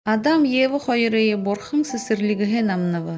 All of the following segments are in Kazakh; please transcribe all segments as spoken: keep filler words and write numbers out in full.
Адам Ева хойрые борхың сесирлигіге намнавы.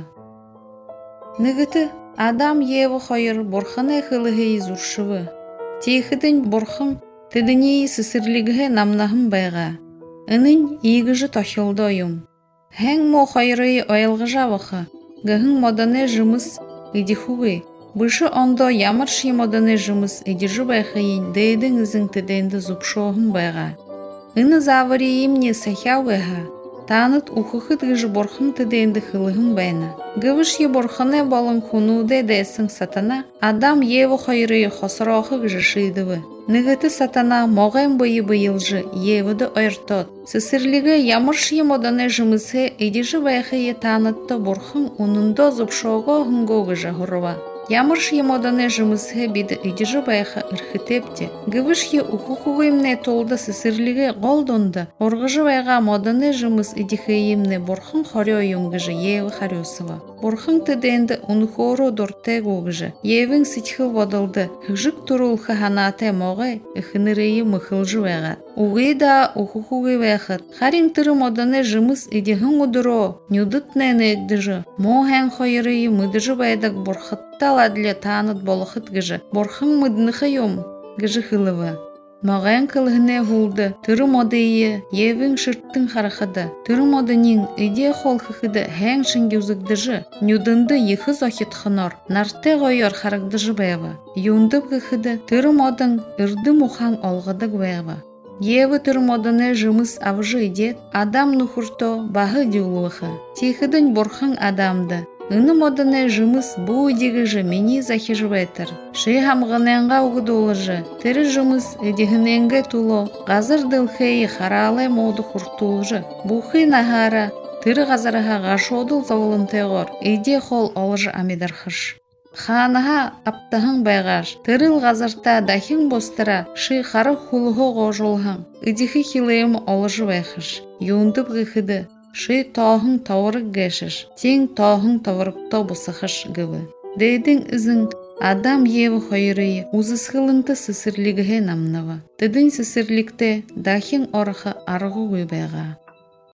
Нігіті Адам Ева хойр борханы хылығы зуршывы. Тейхідін борхың тедіней сесирлигіге намнахым байға. Үнін игіжі тохилды ойым. Хэң мо хойрые оялғыжавықы. Гахың моданы жымыз идихуғы. Бұшы ондо ямырши моданы жымыз идижу байхайын дейдің ізің теденді зупшоғым байға. Үні заварейім не сахяуғыға. Таныт ухықыт гыжы борхың теденді хылығым байна. Гывыш е борханы болын хунуде дейсің сатана, Адам Ева хойрые хосырақы гыжы шыйдывы. Нігіті сатана моғайм бойы бойылжы Евуды ойртот. Сесірлігі ямырши моданы жымызы идижу байхайы танытты борхың унындо зупшоғы ғынго гыжы ғырыва. Ямырши моданы жымызы биді идижу байха ырхытепте. Гывышхи ухухугымне толды сесірлігі голдонды. Орғыжы байға моданы жымыз идихейімне борхың хорёйым гыжы Евы харёсыва. Борхың теденді унухору дортегу гыжы. Евің ситхыл водылды. Хыжык турул хаханате моғай ыхынырейі мыхылжы байға. Уғы да ухухугы байхыт. Харин тыры моданы жымыз идихың удыро. Нюдытнені эгдіжі. Моғайын хойырейі мыдыжы байдық борхытта ладле таныт болохыт гыжы. Борхың мыднықы юм гыжы хылывы. Мағайын кылғыне хулды. Тыры модыйы Евің шырттың харахыды. Тыры модынин иде холхыхыды хэң шынгюзыгдыжы. Нюдынды ехыз охит хынор. Нарте ғойор харагдыжы байва. Юндып гыхыды. Тыры модын ырды мухан олғыдык байва. Евы тыры модыны жымыз авжы идет. Адам нухурто бағы дюлуғы. Тихыдын борхың адамды. Үні модыны жымыз бұ дегіжі мені захижветір. Ши хамғыненға уғыдулыжы. Тірі жымыз едігіненге туло. Ғазыр дылхейі харалы моды құртулыжы. Бұхи нахара. Тірі ғазырыға ғашодыл завылын теғор. Иде хол олыжы амидархыш. Ханаға аптahın байғаш. Тырыл ғазырта дахин бостыра. Ши хары хулығы ғожулған. Идихи хилейім олыжы байхыш. Юндып ғыхыды. Ши тоғың тавырық гәшіш, тең тоғың тавырықта бұсықыш гывы. Дейдің ізің Адам Евы хойрые узысқылынты сісірлігіге намнава. Тыдың сісірлікте дахин орықы арғы ғыбайға.